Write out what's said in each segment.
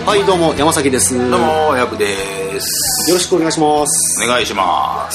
はい、どうも山崎です。 どうもやぶです。 よろしくお願いします。 お願いします。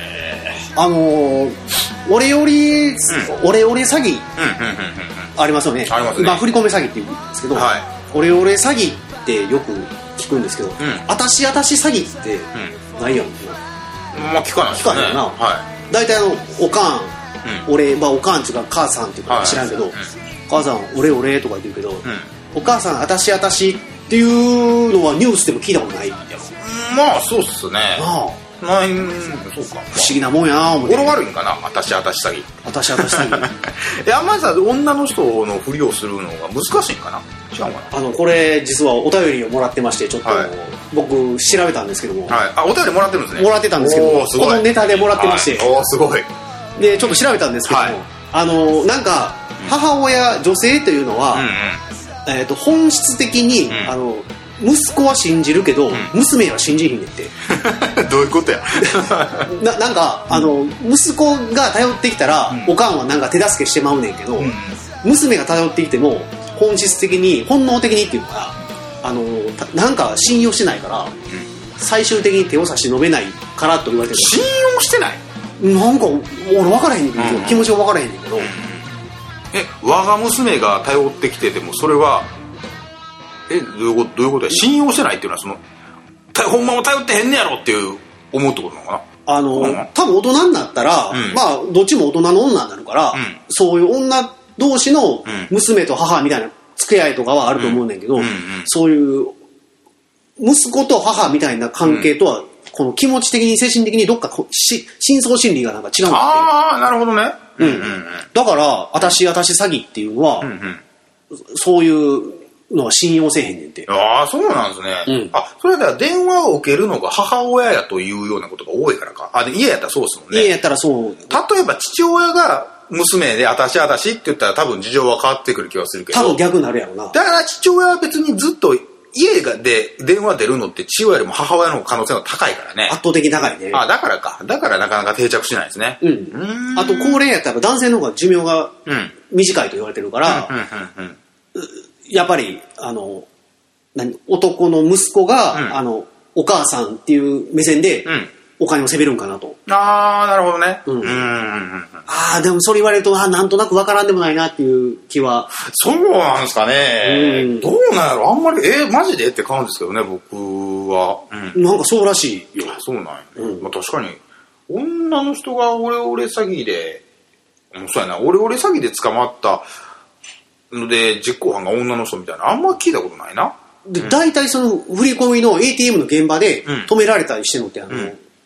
オレオレ詐欺ありますよね。 ありますね。 まあ振り込め詐欺って言うんですけど、はい、オレオレ詐欺ってよく聞くんですけど、あたし詐欺ってないやん。 まあ聞かないですね。 聞かないよな。大体おかん、俺、まあおかんっていうか母さんっていうか知らんけど、母さんオレオレとか言ってるけど、お母さんあたしっていうのはニュースでも聞いたことないやろ。 まあそうっすね。そうか。 不思議なもんやな思って。 俺悪いんかな、あたし詐欺。 あたし詐欺。 あんまりさ、女の人のふりをするのが難しいんかな。違うかな。 これ実はお便りをもらってまして、ちょっと、僕調べたんですけども。 あ、お便りもらってるんですね。 もらってたんですけども、このネタでもらってまして。 すごい。 で、ちょっと調べたんですけども、なんか母親、女性というのは、本質的に、息子は信じるけど、娘は信じひんねんって。 どういうことや。 なんか息子が頼ってきたら、おかんはなんか手助けしてまうねんけど、娘が頼ってきても本質的に本能的にっていうか、なんか信用してないから、最終的に手を差し伸べないからと言われてる。 信用してない？ なんか俺分からへんねんけど、気持ちは分からへんねんけど、 我が娘が頼ってきててもそれはどういうことや。信用してないっていうのはほんまも頼ってへんねやろっていう思うってことなのかな。 多分大人になったら、まあどっちも大人の女になるから、そういう女同士の娘と母みたいな付き合いとかはあると思うねんけど、そういう息子と母みたいな関係とは、この気持ち的に精神的にどっか深層心理がなんか違うんだって。 ああ、なるほどね。 だからあたし詐欺っていうのは、そういうのは信用せえへんねんて。 ああ、そうなんですね。それでは電話を受けるのが母親やというようなことが多いからか。家やったらそうですもんね。 家やったらそう。 例えば父親が娘であたしって言ったら多分事情は変わってくる気はするけど。 多分逆になるやろな。 だから父親は別にずっと家で電話出るのって父親よりも母親の可能性が高いからね。 圧倒的に高いね。 だからか。だからなかなか定着しないですね。 あと高齢やったら男性の方が寿命が短いと言われてるから、やっぱり男の息子が、お母さんっていう目線でお金をせべるんかなと。 ああ、なるほどね。 でもそれ言われるとなんとなくわからんでもないなっていう気は。 そうなんですかね。どうなんやろ。あんまりマジでって感じですけどね、僕は。 なんかそうらしいよ。 そうなんや。確かに女の人がオレオレ詐欺で、そうやな、オレオレ詐欺で捕まったので実行犯が女の人みたいなあんま聞いたことないな。 で、大体その振り込みの ATM の現場で止められたりしてるのって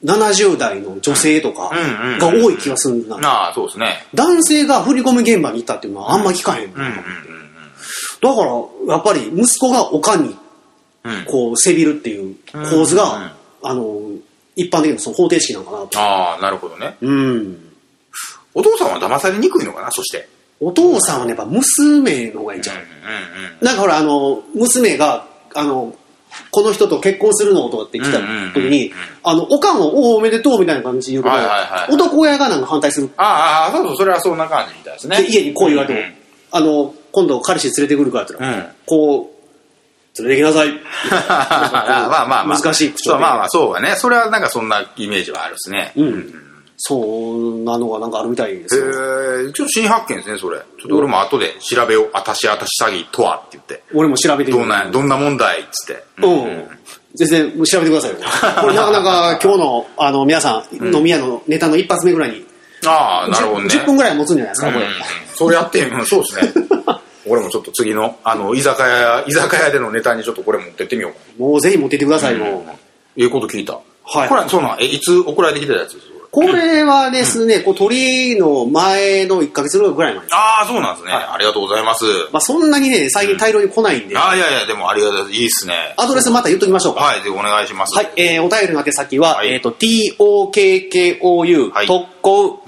70代の女性とかが多い気がするな。 そうですね。 男性が振り込み現場に行ったっていうのはあんま聞かへん。だからやっぱり息子がおかんにこうせびるっていう構図が一般的なその方程式なのかなと。 なるほどね。お父さんは騙されにくいのかな。そしてお父さんはね、やっぱ娘の方がいいんちゃう。なんかほら娘がこの人と結婚するのとかって来た時に、おかんをおめでとうみたいな感じで言うけど、男親がなんか反対する。 そう、それはそんな感じみたいですね。 で、家にこう言われても、今度彼氏連れてくるからって言ったら、こう、連れてきなさい。難しい口調で。 そうだね。それはなんかそんなイメージはあるですね。 そうなのがなんかあるみたいですよ。 ちょっと新発見ですね、それ。ちょっと俺も後で調べよう。あたし詐欺とはって言って。 俺も調べてみる。 どんな問題っつって。 全然調べてくださいよ。これなかなか今日の皆さん飲み屋のネタの一発目ぐらいに。 なるほどね。 10分ぐらい持つんじゃないですか、これ。 それやってそうですね。俺もちょっと次の居酒屋でのネタにちょっとこれ持ってってみよう。 もうぜひ持ってってくださいよ。 こと聞いた。 はい。 これそうなん、いつ送られてきたやつですか？ これはですね、鳥の前の1ヶ月ぐらい前。 そうなんですね。ありがとうございます。 そんなにね、最近大量に来ないんで。 いや、でもありがたい。いいっすね。 アドレスまた言っときましょうか。 はい、ぜひお願いします。 はい、お便りの宛先は、TOKKOU、特攻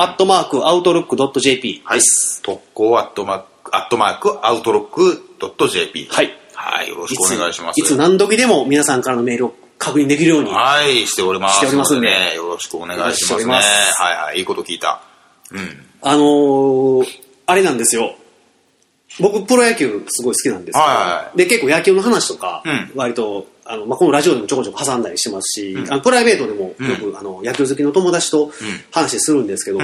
@outlook.jp です。 特攻@outlook.jp。はい。はい、よろしくお願いします。 いつ何時でも皆さんからのメールを確認できるように。 しております。 しておりますんで。 よろしくお願いしますね。いいこと聞いた。 あれなんですよ。 僕プロ野球すごい好きなんですけど、で結構野球の話とか、割とこのラジオでもちょこちょこ挟んだりしてますし、プライベートでもよく野球好きの友達と話するんですけど、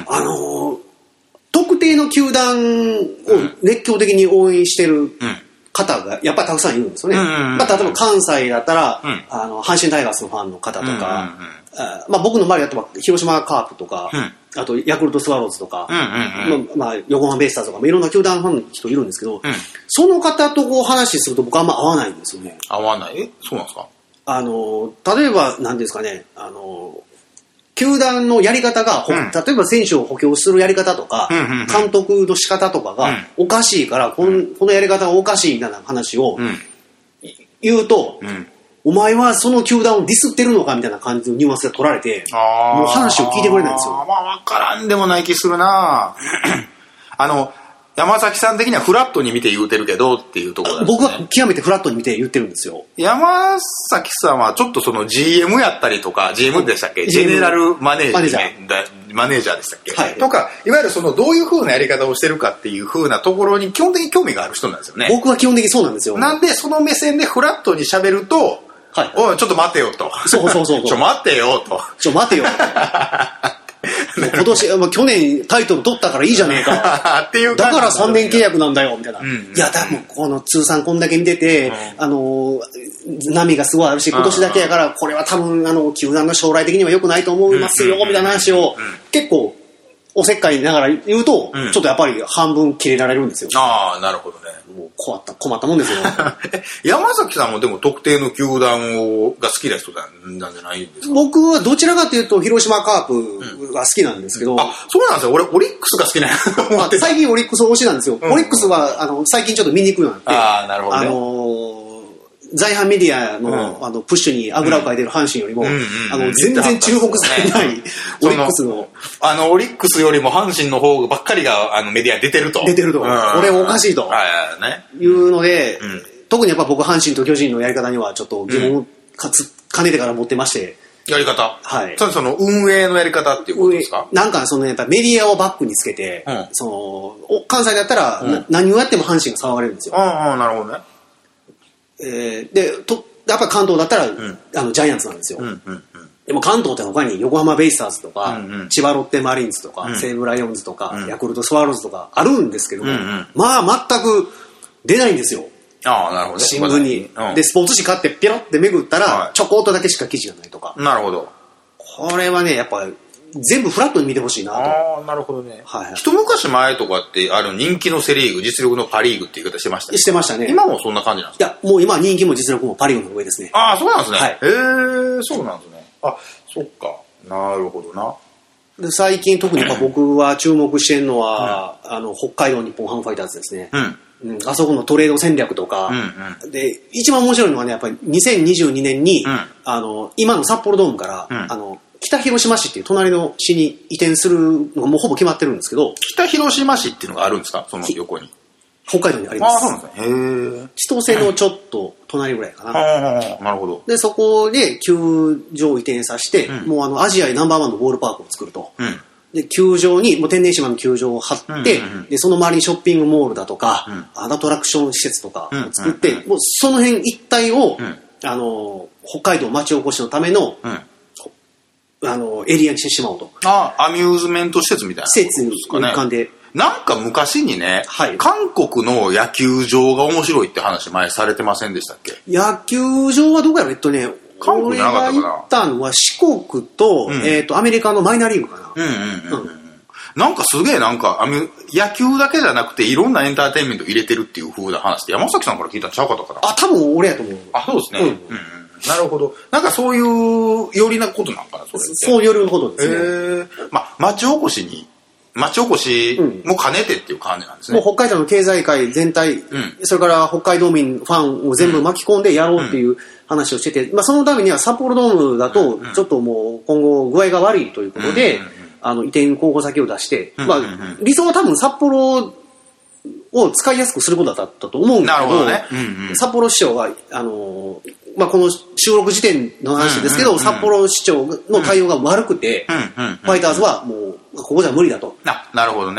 特定の球団を熱狂的に応援してる方がやっぱりたくさんいるんですよね。例えば関西だったら、阪神タイガースのファンの方とか、僕の周りだと広島カープとか、あとヤクルトスワローズとか、横浜ベイスターズとか、いろんな球団ファンの人いるんですけど、その方とこう話すると僕あんま合わないんですよね。 合わない？そうなんですか？ 例えば何ですかね、球団のやり方が、例えば選手を補強するやり方とか、監督の仕方とかがおかしいから、このやり方がおかしいみたいな話を言うと、お前はその球団をディスってるのかみたいな感じのニュアンスが取られて、もう話を聞いてくれないんですよ。 わからんでもない気するな山崎さん的にはフラットに見て言うてるけどっていうところなんですね。 僕は極めてフラットに見て言ってるんですよ。 山崎さんはちょっとその GM やったりとか、GM でしたっけ？ジェネラルマネージャーでしたっけ？はい。とか、いわゆるそのどういう風なやり方をしてるかっていう風なところに基本的に興味がある人なんですよね。 僕は基本的にそうなんですよ。 なんでその目線でフラットに喋ると、おい、ちょっと待てよと。 そう。 待てよと。 待てよ。今年、去年タイトル取ったからいいじゃねえか。っていうだから3年契約なんだよ、みたいな。いや、でもこの通算こんだけ見てて、波がすごいあるし、今年だけやから、これは多分、球団の将来的には良くないと思いますよ、みたいな話を、結構、おせっかいながら言うと、ちょっとやっぱり半分切れられるんですよ。 ああ、なるほどね。 もう困ったもんですよ。 山崎さんもでも特定の球団が好きな人なんじゃないんですか？ 僕はどちらかというと広島カープが好きなんですけど、 そうなんですよ。俺オリックスが好きなんや。 最近オリックス推しなんですよ。オリックスは最近ちょっと見にくいようになって、 なるほどね。 在阪メディアのプッシュにあぐらをかいてる阪神よりも全然注目されないオリックスのオリックスよりも阪神の方ばっかりがメディアに出てるとこれおかしいというので、特にやっぱ僕阪神と巨人のやり方にはちょっと疑問をかねてから持ってまして、 やり方、 はい、 その運営のやり方っていうことですか？ なんかやっぱメディアをバックにつけて、関西だったら何をやっても阪神が騒がれるんですよ。 なるほどね。 でやっぱ関東だったら、ジャイアンツなんですよ。でも関東って他に横浜ベイスターズとか、千葉ロッテマリーンズとか、西武ライオンズとか、ヤクルトスワローズとかあるんですけども、まあ全く出ないんですよ。 なるほどね。 新聞に。で、スポーツ紙買ってピロってめぐったら、ちょこっとだけしか記事がないとか。 なるほど。 これはね、やっぱ全部フラットに見てほしいなと。 なるほどね。一昔前とかって人気のセリーグ、実力のパリーグって言い方してましたね。 してましたね。 今もそんな感じなんですか？ いや、もう今人気も実力もパリーグの上ですね。 そうなんですね。そうなんですね。そっか。なるほどな。 で最近特に僕は注目してるのは、北海道日本ハムファイターズですね。あそこのトレード戦略とか、で一番面白いのはね、やっぱり2022年に、今の札幌ドームから、北広島市っていう隣の市に移転するのがもうほぼ決まってるんですけど、 北広島市っていうのがあるんですか？その横に。 北海道にあります。 そうなんですね。 千歳のちょっと隣ぐらいかな。 なるほど。 で、そこで球場移転させて、もうアジアナンバーワンのボールパークを作ると。で、球場に、もう天然芝の球場を張って、で、その周りにショッピングモールだとか、アトラクション施設とかを作って、もうその辺一帯を、北海道町おこしのための、エリアにしてしまおうと。 アミューズメント施設みたいな。 施設に浮かんで。 なんか昔にね、韓国の野球場が面白いって話前されてませんでしたっけ？野球場はどこやろ？ 韓国じゃなかったかな。 俺が行ったのは四国と、アメリカのマイナーリーグかな。 なんかすげえ野球だけじゃなくていろんなエンターテインメント入れてるっていう風な話って山崎さんから聞いたんちゃうかったかな。 多分俺やと思う。 そうですね。なるほど。なんかそういうよりなことなんかな、それって。 そうよりのことですね。 町おこしも兼ねてっていう感じなんですね。 もう北海道の経済界全体、それから北海道民ファンを全部巻き込んでやろうっていう話をしてて、そのためには札幌ドームだとちょっともう今後具合が悪いということで、移転候補先を出して、理想は多分札幌を使いやすくすることだったと思うんだけど、札幌市長がこの収録時点の話ですけど、札幌市長の対応が悪くて、ファイターズはもうここじゃ無理だと。 なるほどね。 で、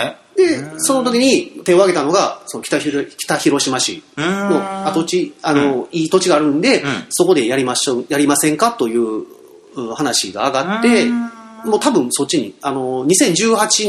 で、その時に手を挙げたのが、その北広島市の跡地、いい土地があるんで、そこでやりませんかという話が上がって、もう多分そっちに、2017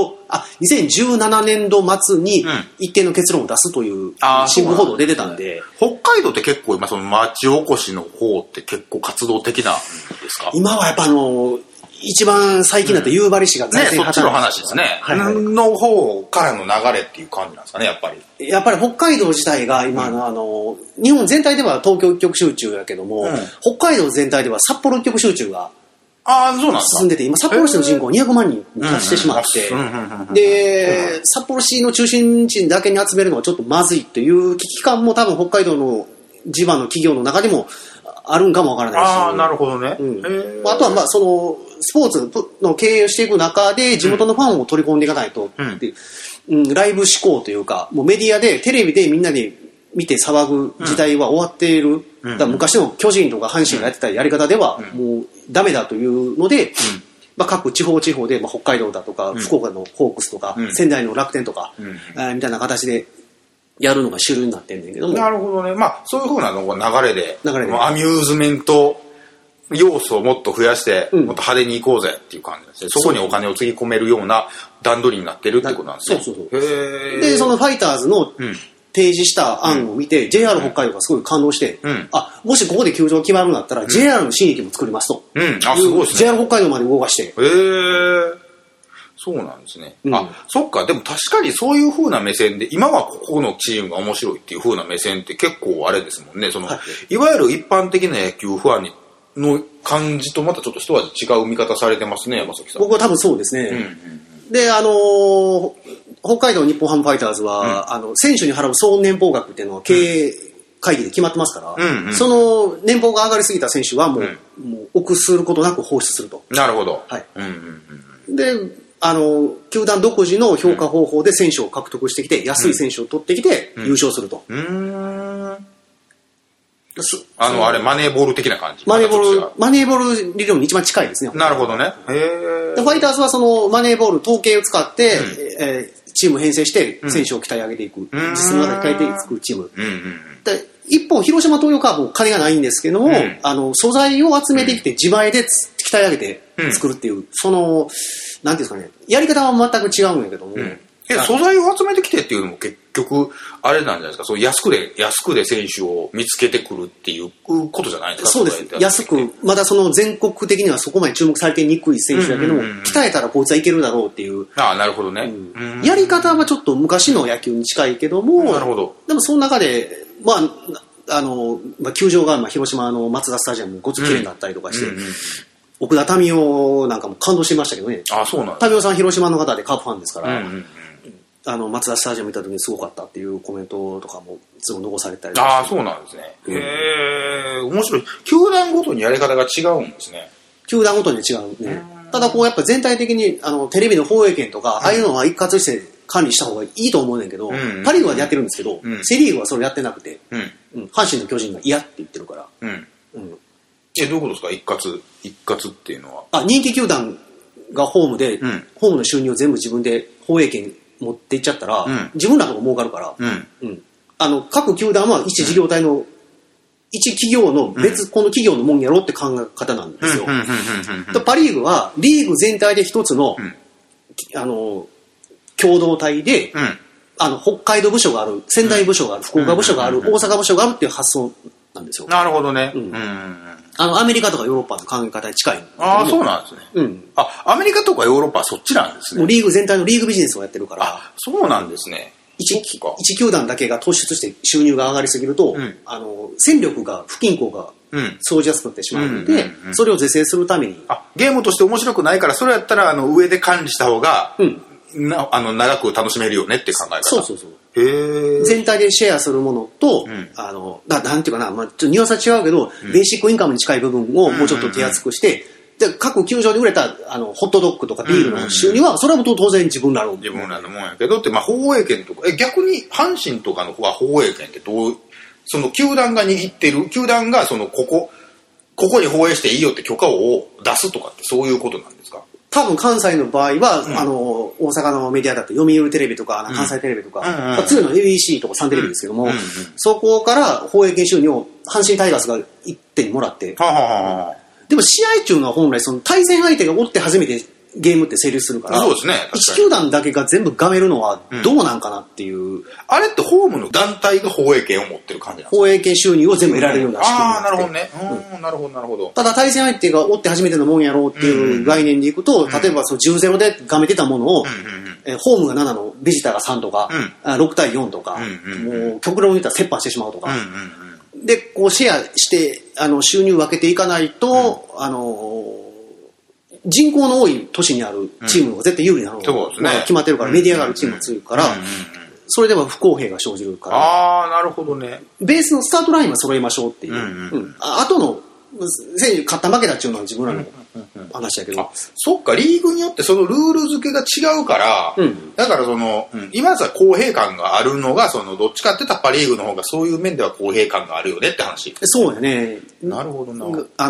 年度末に一定の結論を出すという新聞報道出てたんで。 北海道って結構今その町おこしの方って結構活動的なんですか？ 今はやっぱ一番最近だと夕張市が財政破綻、そっちの話ですね。の方からの流れっていう感じなんですかね、やっぱり。 やっぱり北海道自体が今の、日本全体では東京一極集中やけども、北海道全体では札幌一極集中が進んでて、今札幌市の人口200万人に達してしまって、で、札幌市の中心地だけに集めるのはちょっとまずいという危機感も多分北海道の地場の企業の中でもあるんかもわからないし。 ああ、なるほどね。 あとはまあそのスポーツの経営をしていく中で地元のファンを取り込んでいかないとっていう、ライブ志向というか、もうメディアでテレビでみんなで見て騒ぐ時代は終わっている。だから昔の巨人とか阪神がやってたやり方ではもうダメだというので、まあ、各地方で、まあ、北海道だとか、福岡のホークスとか、仙台の楽天とか、みたいな形でやるのが主流になってんねんけども。 なるほどね。まあそういう風なのが流れでアミューズメント要素をもっと増やして、もっと派手に行こうぜっていう感じですね。そこにお金をつぎ込めるような段取りになってるってことなんですね。 そう。で、そのファイターズの提示した案を見て、JR 北海道がすごい感動して、もしここで球場決まるんだったら、JR の新駅も作りますと。 すごいですね。 JR 北海道まで動かして。 そうなんですね。そっか。でも確かにそういう風な目線で、今はここのチームが面白いっていう風な目線って結構あれですもんね。いわゆる一般的な野球ファンの感じとまたちょっと一味違う見方されてますね、山崎さん。 僕は多分そうですね。で、北海道日本ハムファイターズは、選手に払う総年俸額っていうのは経営会議で決まってますから、その年俸が上がりすぎた選手はもう臆することなく放出すると。 なるほど。 はい。で、球団独自の評価方法で選手を獲得してきて、安い選手を取ってきて優勝すると。 あれ、マネーボール的な感じ。 マネーボール理論に一番近いですね。 なるほどね。 でファイターズはそのマネーボール統計を使って、チーム編成して選手を鍛え上げていく。実質まで鍛えていくチーム。で一方、広島東洋カープも金がないんですけども、素材を集めてきて自前で鍛え上げて作るっていう、なんていうんですかね、やり方は全く違うんやけども。 素材を集めてきてっていうのも結局、あれなんじゃないですか、そう安くで選手を見つけてくるっていうことじゃないですか。 そうです。安く、まだその全国的にはそこまで注目されてにくい選手だけども、鍛えたらこいつはいけるだろうっていう。 ああ、なるほどね。 やり方はちょっと昔の野球に近いけども、 なるほど。 でもその中で、球場が広島のマツダスタジアムごつきれいになったりとかして、奥田民生なんかも感動してましたけどね。 あ、そうなんです。 民生さん広島の方でカープファンですから、マツダスタジアム見た時にすごかったっていうコメントとかもすぐ残されたりとか。 ああ、そうなんですね。面白い。球団ごとにやり方が違うんですね。 球団ごとに違うね。ただやっぱ全体的にテレビの放映権とか、ああいうのは一括して管理した方がいいと思うねんけど、パ・リーグはやってるんですけど、セ・リーグはそれやってなくて、阪神の巨人が嫌って言ってるから。 どういうことですか、一括っていうのは。 人気球団がホームで、ホームの収入を全部自分で放映権持っていっちゃったら、自分らのとこ儲かるから、各球団は一事業体の、一企業のこの企業のもんやろって考え方なんですよ。パ・リーグはリーグ全体で一つの、共同体で、北海道部署がある、仙台部署がある、福岡部署がある、大阪部署があるっていう発想なんですよ。 なるほどね。 アメリカとかヨーロッパの考え方に近い。 ああ、そうなんですね。アメリカとかヨーロッパはそっちなんですね。 もうリーグ全体のリーグビジネスをやってるから。 あ、そうなんですね。 一球団だけが突出して収入が上がりすぎると、戦力が、不均衡が生じやすくなってしまうので、それを是正するために。 ゲームとして面白くないから、それやったら上で管理した方が、長く楽しめるよねって考え方。 そう。全体でシェアするものと、なんていうかな、ちょっとニュアンスは違うけど、ベーシックインカムに近い部分をもうちょっと手厚くして、で各球場で売れたホットドッグとかビールの収入は、それは当然自分らの。 自分らのもんやけどって、放映権とか、逆に阪神とかの方は放映権ってその球団が握ってる、球団がここに放映していいよって許可を出すとかってそういうことなんですか？ 多分関西の場合は、大阪のメディアだと読売テレビとか、関西テレビとか、次の ABC とか3テレビですけども、そこから放映権収入を阪神タイガースが一手にもらって、でも試合中のは本来その対戦相手がおって初めてゲームって成立するから、 そうですね、 1球団だけが全部がめるのはどうなんかなっていう、 あれってホームの団体が放映権を持ってる感じなんですか？ 放映権収入を全部得られるような仕組みになって、 なるほどね、なるほどなるほど。 ただ対戦相手がおって初めてのもんやろうっていう概念でいくと、例えばその 10-0 でがめてたものを、ホームが7のビジターが3とか、6対4とか、もう極論言ったら折半してしまうとか、でこうシェアして収入分けていかないと、人口の多い都市にあるチームの方が絶対有利なのが決まってるから、メディアがあるチームが強いから、それでは不公平が生じるから、 なるほどね。 ベースのスタートラインは揃えましょうっていう、あとの選手勝った負けたっていうのは自分らの話だけど、 そっか、リーグによってそのルール付けが違うから、だからその、今さ公平感があるのが、そのどっちかって言ったらパリーグの方がそういう面では公平感があるよねって話。 そうやね。 なるほどな。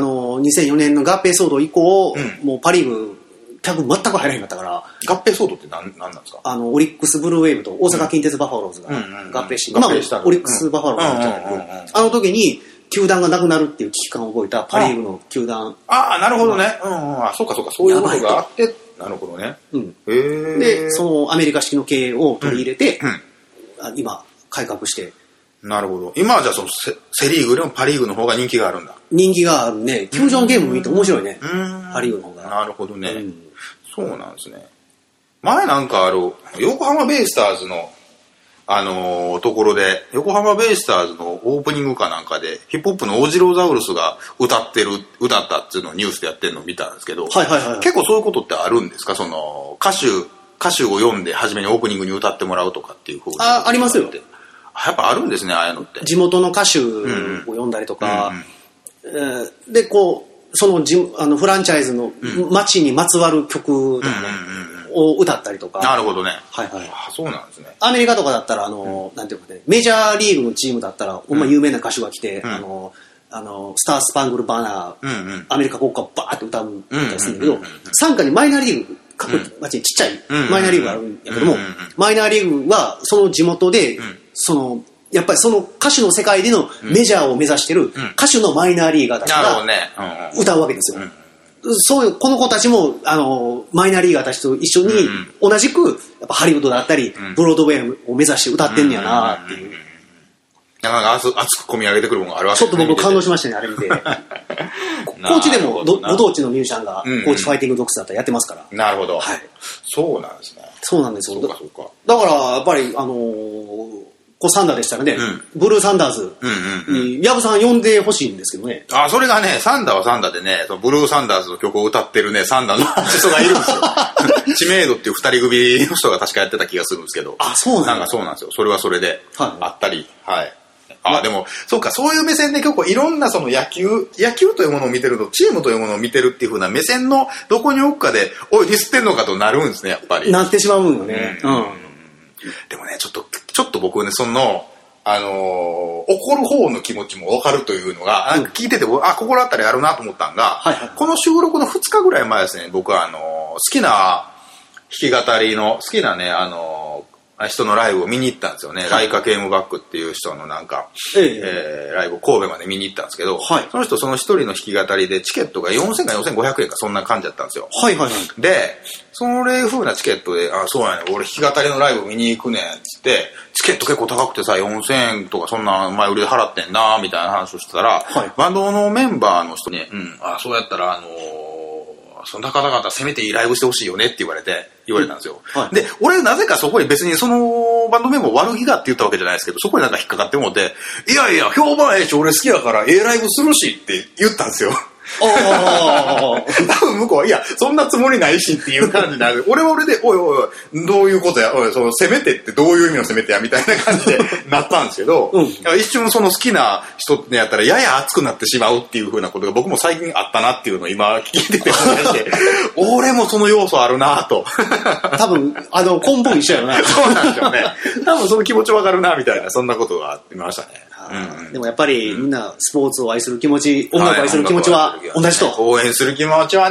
2004年の合併騒動以降、もうパリーグ客全く入らへんかったから。 合併騒動って何なんですか？ オリックスブルーウェーブと大阪近鉄バファローズが合併して、今もオリックスバファローズがやっちゃうんだけど、時に球団がなくなるっていう危機感を覚えたパリーグの球団。 なるほどね。そうかそうか、そういうことがあって、なるほどね。 で、そのアメリカ式の経営を取り入れて、今、改革して。 なるほど。今はじゃあそのセリーグよりもパリーグの方が人気があるんだ。 人気があるね。球場ゲーム見て面白いね。パリーグの方が。 なるほどね。そうなんですね。前なんか横浜ベイスターズのところで、横浜ベイスターズのオープニングかなんかで、ヒップホップのオジロザウルスが歌ったっていうのをニュースでやってるのを見たんですけど、結構そういうことってあるんですか？その、歌手を読んで初めにオープニングに歌ってもらうとかっていう風に。 ありますよ。 やっぱあるんですね、ああいうのって。 地元の歌手を読んだりとか、で、こう、そのフランチャイズの街にまつわる曲とかね、を歌ったりとか。 なるほどね。そうなんですね。 アメリカとかだったら、なんていうかね、メジャーリーグのチームだったら、ほんま有名な歌手が来て、スタースパングルバナー、アメリカ国歌をバーって歌うみたいでするんだけど、傘下にマイナーリーグ、各町にちっちゃいマイナーリーグがあるんやけども、マイナーリーグはその地元で、やっぱりその歌手の世界でのメジャーを目指してる歌手のマイナーリーガーたちが歌うわけですよ。そういう、この子たちも、マイナーリーガーたちと一緒に、同じく、やっぱハリウッドだったり、ブロードウェイを目指して歌ってんねやなっていう。 なかなか熱く込み上げてくるものがあるわけですね。ちょっと僕感動しましたね、あれ見て。高知でも、ご当地のミュージシャンが、高知ファイティングドッグスだったらやってますから。 なるほど。そうなんですね。 そうなんですよ。 そうか。 だから、やっぱり、サンダーでしたらね、ブルーサンダーズに、ヤブさん呼んでほしいんですけどね。 それがね、サンダーはサンダーでね、ブルーサンダーズの曲を歌ってるね、サンダーのアーティストがいるんですよ。知名度っていう二人組の人が確かやってた気がするんですけど。 そうなんかそうなんですよ。それはそれで、あったり、でも、そうか、そういう目線で結構いろんなその野球というものを見てると、チームというものを見てるっていう風な目線のどこに置くかで、おい、ディスってんのかとなるんですね、やっぱり。 なってしまうんよね。 でもね、ちょっと僕ね、怒る方の気持ちも分かるというのが、なんか聞いてて、心当たりあるなと思ったんが、この収録の2日ぐらい前ですね、僕は好きな弾き語りの、好きなね、人のライブを見に行ったんですよね。ライカ・ケームバックっていう人のなんか、ライブを神戸まで見に行ったんですけど、その人その一人の弾き語りでチケットが4000か4500円かそんな感じだったんですよ。で、それ風なチケットで、そうやね、俺弾き語りのライブ見に行くねんっつって、チケット結構高くてさ、4000円とかそんな前売りで払ってんなみたいな話をしてたら、バンドのメンバーの人に、そうやったらその方々せめていいライブしてほしいよねって言われたんですよ。で、俺なぜかそこに別にそのバンドメンバー悪気がって言ったわけじゃないですけど、そこになんか引っかかって思って、いやいや、評判ええし俺好きやからライブするしって言ったんですよ。多分向こうは、いや、そんなつもりないしっていう感じになる。俺は俺で、おい、どういうことや、せめてってどういう意味のせめてや、みたいな感じでなったんですけど、一瞬その好きな人ってやったら、やや熱くなってしまうっていう風なことが僕も最近あったなっていうのを今聞いてて思い出して、俺もその要素あるなと。 多分、根本一緒やろな。 そうなんですよね。多分その気持ちわかるな、みたいな、そんなことがあってましたね。 でもやっぱりみんなスポーツを愛する気持ち、音楽を愛する気持ちは同じと。 応援する気持ちはね、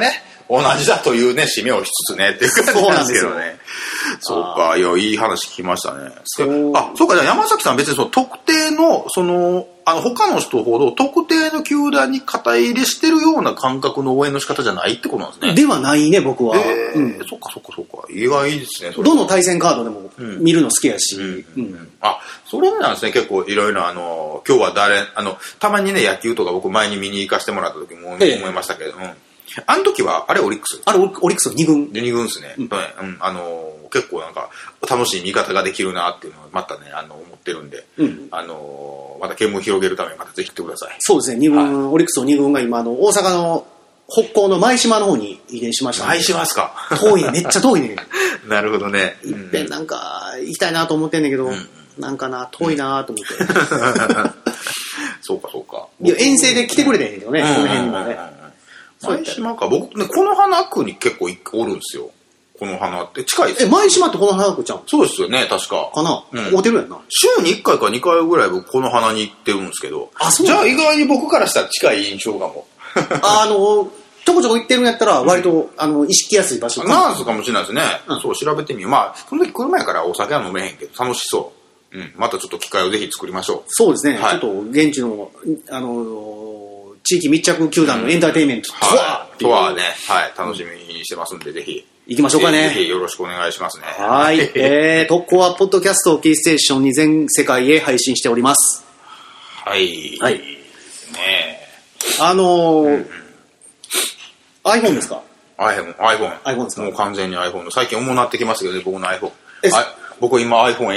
同じだというね、締めをしつつね、っていう感じなんですけどね。そうか、いや、いい話聞きましたね。そうか、じゃあ山崎さん別にその特定の、他の人ほど特定の球団に肩入れしてるような感覚の応援の仕方じゃないってことなんですね。 ではないね、僕は。 そっか。意外ですね。 どの対戦カードでも見るの好きやし。 それなんですね、結構いろいろ今日はたまにね、野球とか僕前に見に行かせてもらった時も思いましたけど、あの時は、あれオリックス？ あれオリックス2軍。 2軍ですね。結構なんか、楽しい見方ができるなっていうのをまたね、思ってるんで、また見聞を広げるためにまたぜひ来てください。 そうですね、2軍、オリックスの2軍が今、大阪の北港の舞島の方に移転しましたね。 舞島ですか？ 遠いね、めっちゃ遠いね。 なるほどね。 いっぺんなんか、行きたいなと思ってんねんけど、なんかな、遠いなと思って。 そうか。 いや、遠征で来てくれてんねんけどね、この辺にもね。 舞島か。僕ね、この花区に結構おるんですよ。この花って近いですよ。 舞島ってこの花区ちゃん？ そうですよね、確か。 かな？会うてるやんな。 週に1回か2回ぐらい僕この花に行ってるんですけど。じゃあ意外に僕からしたら近い印象かも。 ちょこちょこ行ってるんやったら割と、意識やすい場所なんすかもしれないですね。そう、調べてみよう。まあ、その時来る前からお酒は飲めへんけど、楽しそう。またちょっと機会をぜひ作りましょう。 そうですね。ちょっと現地の、地域密着球団のエンターテインメントとはね、楽しみにしてますんで、ぜひ。 行きましょうかね。 ぜひよろしくお願いしますね。 はい。特攻はポッドキャストをキーステーションに全世界へ配信しております。 はい。 ねiPhone ですか？ iPhone ですか？ もう完全に iPhone の。最近重なってきますけどね、僕の iPhone。僕今 iPhone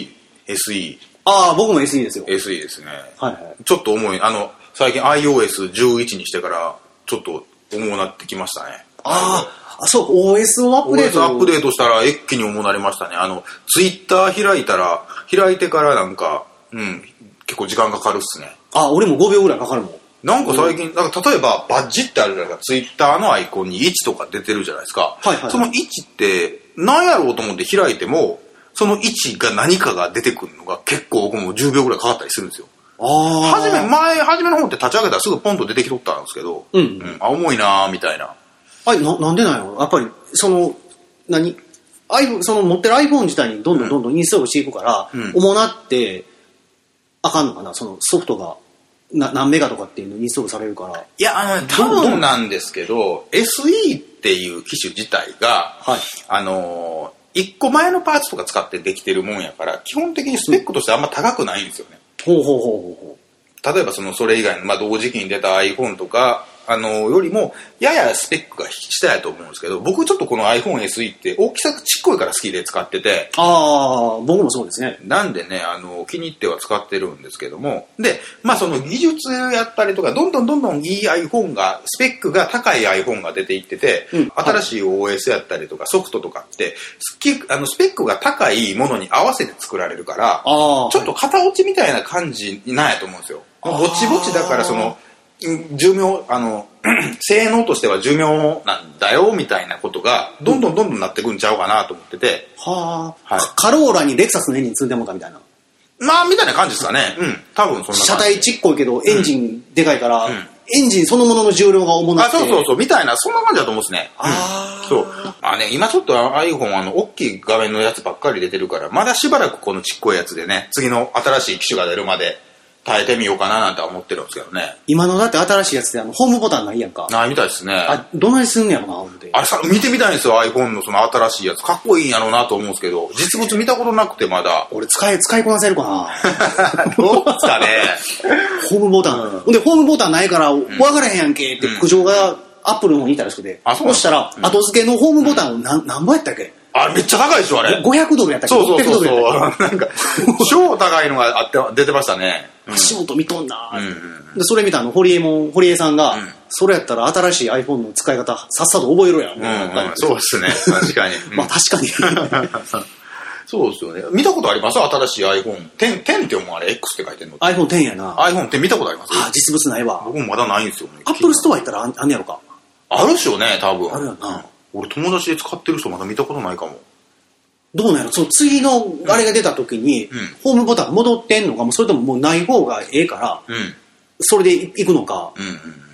SE。 僕も SE ですよ。 SE ですね。 はい。 ちょっと重い。最近 iOS11 にしてから、ちょっと重なってきましたね。 そう、OS をアップデート。 OS アップデートしたら一気に重なりましたね。Twitter 開いてからなんか、結構時間かかるっすね。 俺も5秒ぐらいかかるもん。 なんか最近、なんか例えばバッジってあるじゃないですか。ツイッターのアイコンに1とか出てるじゃないですか。その1って何やろうと思って開いても、その1が何かが出てくるのが結構僕も10秒ぐらいかかったりするんですよ。初めの方って立ち上げたらすぐポンと出てきとったんですけど、重いなーみたいな。 なんでなんやろ？やっぱり、iPhone、持ってる iPhone 自体にどんどんインストールしていくから、重なって、あかんのかな？そのソフトが。何メガとかっていうのインストールされるから。 いや、多分なんですけど、SE っていう機種自体が、1個前のパーツとか使ってできてるもんやから、基本的にスペックとしてあんま高くないんですよね。例えばそれ以外の、同時期に出た iPhone とか、よりも、ややスペックが下やと思うんですけど、僕ちょっとこの iPhone SE って大きさがちっこいから好きで使ってて。 僕もそうですね。 なんでね、気に入っては使ってるんですけども。で、その技術やったりとか、どんどんいい iPhone が、スペックが高い iPhone が出ていってて、新しい OS やったりとかソフトとかって、スペックが高いものに合わせて作られるから、ちょっと型落ちみたいな感じなんやと思うんですよ。ぼちぼちだから寿命、性能としては寿命なんだよみたいなことがどんどんなってくんちゃうかなと思ってて、 カローラにレクサスのエンジン積んでもかみたいなみたいな感じですかね。多分そんな感じ。 車体ちっこいけどエンジンでかいから、エンジンそのものの重量が重なってそうみたいな、そんな感じだと思うんですね。そう今ちょっと iPhone 大きい画面のやつばっかり出てるから、まだしばらくこのちっこいやつでね、次の新しい機種が出るまで耐えてみようかななんて思ってるんですけどね。 今のだって新しいやつでホームボタンないやんか。 ないみたいですね。 どないすんねやろな、思って。 見てみたいんですよ、iPhone のその新しいやつ。かっこいいんやろうなと思うんですけど、実物見たことなくてまだ。 俺使いこなせるかな。 どうですかね。 ホームボタン。で、ホームボタンないから分からへんやんけって苦情がアップルの方にいたらしくて。そしたら、後付けのホームボタンを何ぼやったっけ？ めっちゃ高いでしょ、あれ。 $500やったっけ？ そう。なんか、超高いのが出てましたね。 足元見とんな。で、それ見た堀江さんが、それやったら新しい iPhone の使い方、さっさと覚えろや。 そうですね、確かに。 確かに。 そうですよね。見たことあります？新しい iPhone。10ってもあれ X って書いてるの。 iPhone X やな。 iPhone X 見たことあります？ 実物ないわ。 僕もまだないんですよね。 Apple ストア行ったらあんねやろか。 あるっしょね、多分。 あるやな。 俺友達で使ってる人まだ見たことないかも。 どうなんやろ？その次のあれが出た時に、ホームボタン戻ってんのかも、それとももうない方がええから、それで行くのか。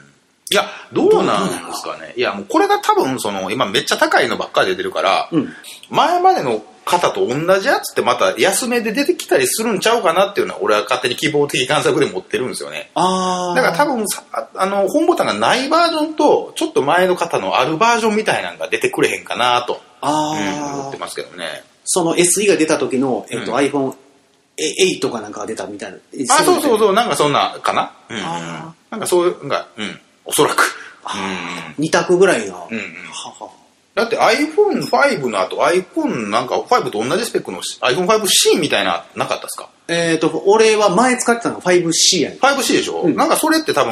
いや、どうなんですかね。いや、もうこれが多分、今めっちゃ高いのばっかり出てるから、前までの方と同じやつってまた安めで出てきたりするんちゃうかなっていうのは、俺は勝手に希望的観測で持ってるんですよね。だから多分、本ボタンがないバージョンと、ちょっと前の方のあるバージョンみたいなのが出てくれへんかなと、思ってますけどね。 その SE が出た時の、iPhone8 かなんかが出たみたいな。 そう、なんかそんなかな。なんかそういうのが、おそらく。 2択ぐらいが。 だって iPhone5 の後 iPhone なんか5と同じスペックの iPhone5C みたいななかったですか？ 俺は前使ってたのが 5C やね。 5C でしょ？なんかそれって多分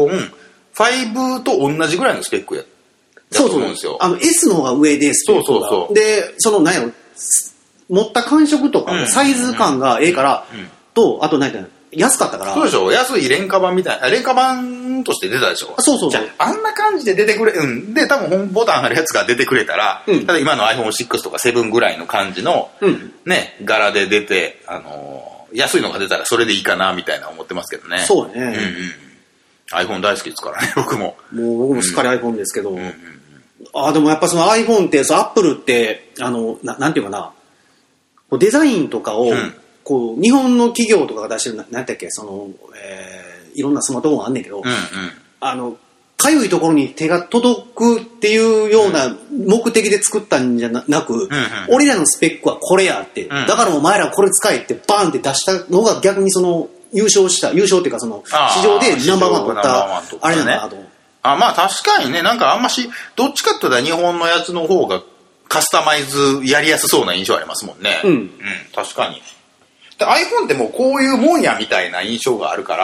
iPhone5 と同じぐらいのスペックやと思うんですよ。 S の方が上でスペックが。そう。で、なんやろ、持った感触とかサイズ感がええから、と、あと何や安かったから。 そうでしょ、安い廉価版みたいな、廉価版として出たでしょ。 そう。 じゃあんな感じで出てくれ、で、多分ホームボタンあるやつが出てくれたら、ただ今の iPhone6 とか7ぐらいの感じの、ね、柄で出て、安いのが出たらそれでいいかな、みたいな思ってますけどね。 そうね。 iPhone 大好きですからね、僕も。 僕もすっかり iPhone ですけど。でもやっぱその iPhone って、Apple って、なんていうかな、デザインとかを、日本の企業とかが出してる、なんだっけ、いろんなスマートフォンあんねんけど、かゆいところに手が届くっていうような目的で作ったんじゃなく、俺らのスペックはこれやって、だからお前らこれ使えってバーンって出したのが逆に優勝っていうか市場でナンバーワン取ったあれなんだなと。 まあ確かにね、なんかあんまし、どっちかって言ったら日本のやつの方がカスタマイズやりやすそうな印象ありますもんね。確かに。iPhone ってもうこういうもんやみたいな印象があるから、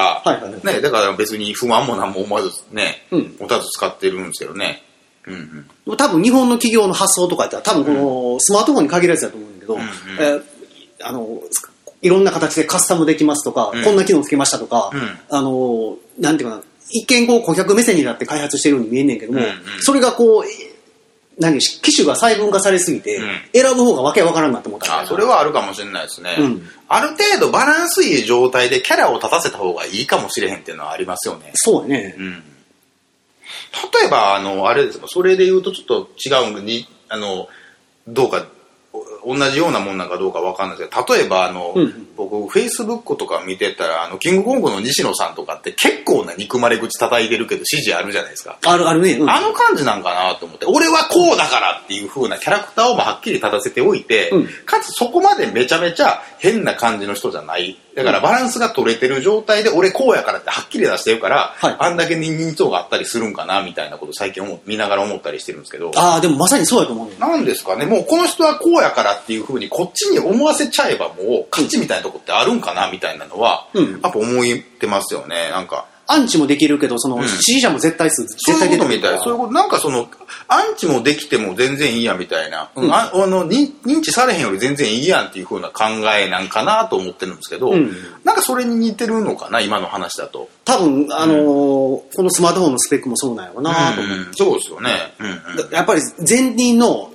ね、だから別に不安も何も思わずね、持たず使ってるんですけどね。 多分日本の企業の発想とかやったら多分このスマートフォンに限らずだと思うんだけど、いろんな形でカスタムできますとか、こんな機能つけましたとか、なんていうかな、一見顧客目線になって開発してるように見えんねんけども、それが機種が細分化されすぎて、選ぶ方がわけわからんなと思ったそれはあるかもしれないですね。ある程度バランスいい状態でキャラを立たせた方がいいかもしれへんっていうのはありますよね。 そうね。 例えば、あれですか、それで言うとちょっと違うんで、どうか、同じようなもんなんかどうかわかんないですけど、例えば僕、Facebook とか見てたら、キングコングの西野さんとかって結構な憎まれ口叩いてるけど支持あるじゃないですか。 あるね。 あの感じなんかなと思って、俺はこうだからっていう風なキャラクターをはっきり立たせておいて、かつそこまでめちゃめちゃ変な感じの人じゃない。だからバランスが取れてる状態で俺こうやからってはっきり出してるから、あんだけ認知度があったりするんかなみたいなことを最近見ながら思ったりしてるんですけど。 でもまさにそうやと思う。 なんですかね、もうこの人はこうやからっていう風にこっちに思わせちゃえばもう勝ちみたいなとこってあるんかなみたいなのは、やっぱ思ってますよね。なんかアンチもできるけど、支持者も絶対出てくる。 そういうこと、なんかアンチもできても全然いいやみたいな、認知されへんより全然いいやんっていう風な考えなんかなと思ってるんですけど、なんかそれに似てるのかな、今の話だと。 多分、このスマートフォンのスペックもそうなんやろうなと思う。 そうですよね。 やっぱり前人の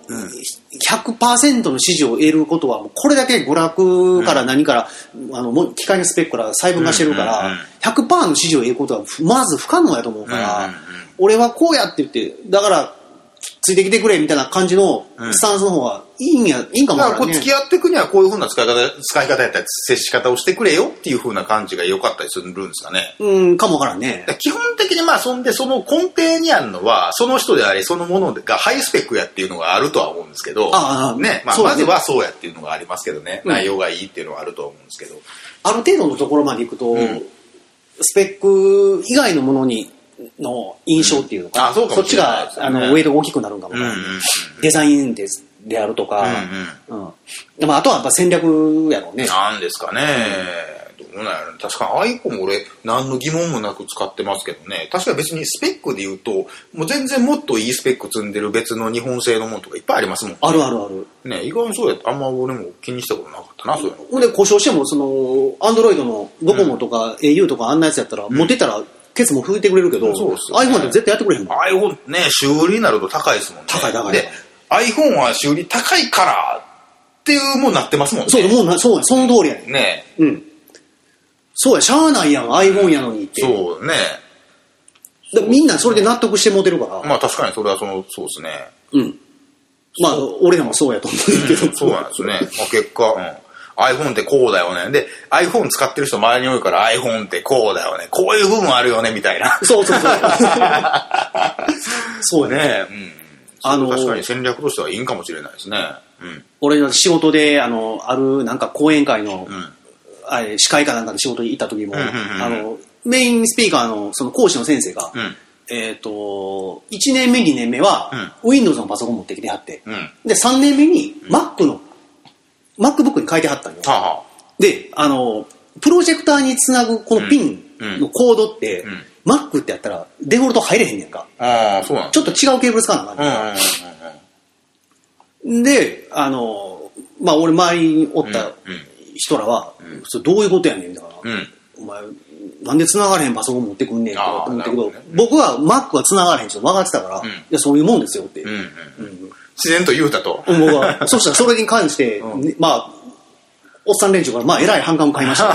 100% の支持を得ることは、これだけ娯楽から何から、機械のスペックから細分化してるから、100% の支持を得ることはまず不可能やと思うから、俺はこうやって言って、だからついてきてくれみたいな感じのスタンスの方がいいんかもわからんね。 付き合っていくにはこういう風な使い方やったり接し方をしてくれよっていう風な感じが良かったりするんですかね。 かもわからんね。 基本的にその根底にあるのはその人でありそのものがハイスペックやっていうのがあるとは思うんですけど、ね、まずはそうやっていうのがありますけどね、内容がいいっていうのはあるとは思うんですけど、 ある程度のところまでいくと、スペック以外のものの印象っていうのか、そっちがウェイトが大きくなるんかも、デザインであるとか、でもあとはやっぱ戦略やろうね。 なんですかね、どうなんやろ。確かに iPhone 俺何の疑問もなく使ってますけどね。確かに別にスペックで言うともう全然もっといいスペック積んでる別の日本製のものとかいっぱいありますもんね。 あるね、意外にそうやってあんま俺も気にしたことなかったな。そういうので故障してもAndroid のドコモとか au とかあんなやつやったら、持ってたらケツも拭いてくれるけど、iPhone って絶対やってくれへんもん。 iPhone ね、修理になると高いですもんね。 高い。 で iPhone は修理高いからっていうもうなってますもんね。 そうその通りやね。そうや、しゃあないやん iPhone やのにって。 そうね。 みんなそれで納得してもてるから。 まあ確かにそれはそうですね。 うん。まあ、俺らもそうやと思うけど。 そうなんですね。まあ結果、iPhone ってこうだよね。で、iPhone 使ってる人周りに多いから iPhone ってこうだよね。こういう部分あるよね、みたいな。 そう。そうね。 確かに戦略としてはいいんかもしれないですね。 俺の仕事で、あるなんか講演会の、司会かなんかの仕事に行った時も、メインスピーカーのその講師の先生が、1年目、2年目は、Windows のパソコン持ってきてはって、で、3年目に MacBook に変えてはったんよ。で、プロジェクターにつなぐこのピンのコードって、Mac ってやったらデフォルト入れへんねんか。 そうなんちょっと違うケーブル使わなあかんねん。で、まあ、俺周りにおった人らは、それどういうことやねんみたいな。お前、なんで繋がれへんパソコン持ってくんねんとか思ったけど、僕は Mac は繋がれへんって分かってたから、いや、そういうもんですよって。 自然と言うたと。 僕は、そしたらそれに関して、まあ、おっさん連中から、まあ、えらい反感を買いました。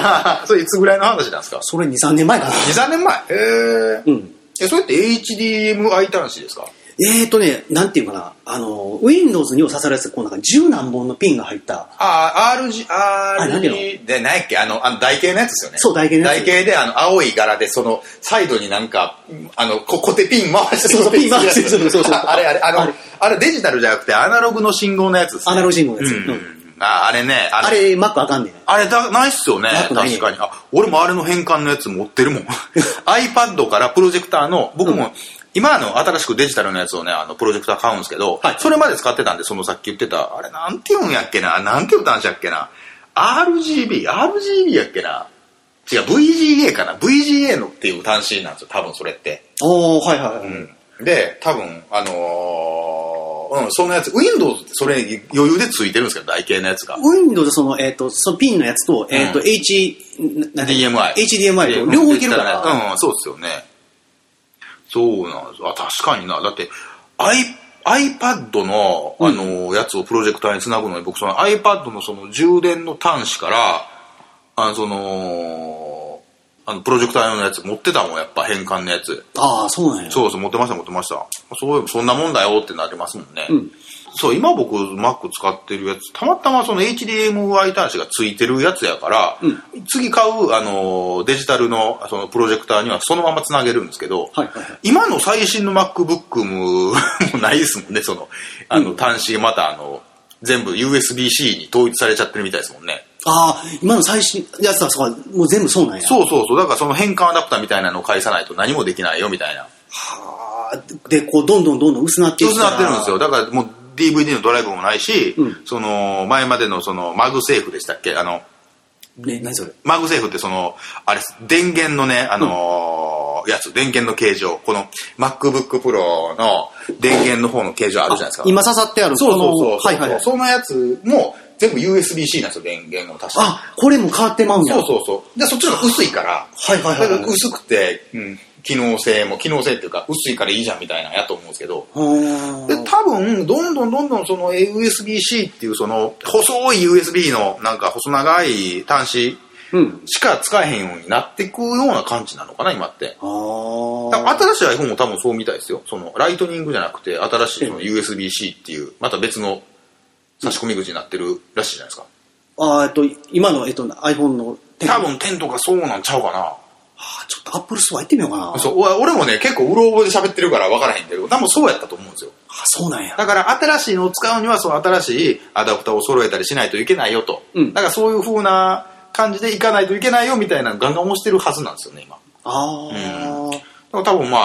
それいつぐらいの話なんですか？ それ2、3年前かな。 2、3年前？それって HDMI 端子ですか？ なんていうかな、Windows にを刺さるやつ、こうなんか10何本のピンが入った。何で、何やっけ台形のやつですよね。 そう、台形のやつ。 台形で、青い柄で、その、サイドになんか、コテピン回してそう、ピン回してる。そう。 あれデジタルじゃなくて、アナログの信号のやつですね。 アナログ信号のやつ。 あれね。 あれ、Mac あかんねん。 あれないっすよね。確かに。俺もあれの変換のやつ持ってるもん。iPad からプロジェクターの、僕も、今新しくデジタルのやつをね、プロジェクター買うんですけど、それまで使ってたんで、そのさっき言ってた、あれなんて言うんやっけな、なんて言ったんじゃっけな、RGB やっけな、違う、VGA かな、VGA のっていう端子なんですよ、多分それって。で、多分、そのやつ、Windows ってそれ余裕でついてるんですけど、台形のやつが。 Windows そのピンのやつと、HDMI と両方いけるから。 そうですよね。そうなんです。確かにな。だって、iPad の、やつをプロジェクターにつなぐのに、僕、その iPad のその充電の端子から、プロジェクター用のやつ持ってたもん、やっぱ変換のやつ。 そうなんや。 そう、持ってました。そんなもんだよってなりますもんね。そう、今僕 Mac 使ってるやつ、たまたまその HDMI 端子がついてるやつやから、次買うデジタルのそのプロジェクターにはそのままつなげるんですけど、今の最新の MacBook もないですもんね、その、端子また全部 USB-C に統一されちゃってるみたいですもんね。 今の最新やつはもう全部そうなんや。 そう。だからその変換アダプターみたいなのを返さないと何もできないよみたいな。 で、こう、どんどん薄なっていくから。 薄なってるんですよ。だからもう DVD のドライブもないし、その、前までのその、マグセーフでしたっけ？ 何それ？ マグセーフってその、あれ、電源のね、やつ、電源の形状、この MacBook Pro の電源の方の形状あるじゃないですか。 今刺さってある。 そう。そのやつも、全部 USB-C なんですよ、電源の確か。 これも変わってまうんや。 そう。で、そっちの方が薄いから、薄くて、機能性っていうか、薄いからいいじゃんみたいなやと思うんですけど、で、多分、どんどんその USB-C っていうその、細い USB のなんか細長い端子しか使えへんようになっていくような感じなのかな、今って。新しい iPhone も多分そうみたいですよ。その、ライトニングじゃなくて、新しいその USB-C っていう、また別の、差し込み口になってるらしいじゃないですか。 今の、iPhone の多分10とかそうなんちゃうかな。 ちょっと Apple Store 行ってみようかな。 そう、俺もね、結構うろ覚えで喋ってるから分からへんけど、多分そうやったと思うんですよ。 そうなんや。 だから新しいのを使うには、その新しいアダプターを揃えたりしないといけないよと。だからそういう風な感じでいかないといけないよみたいなガンガン押してるはずなんですよね、今。だから多分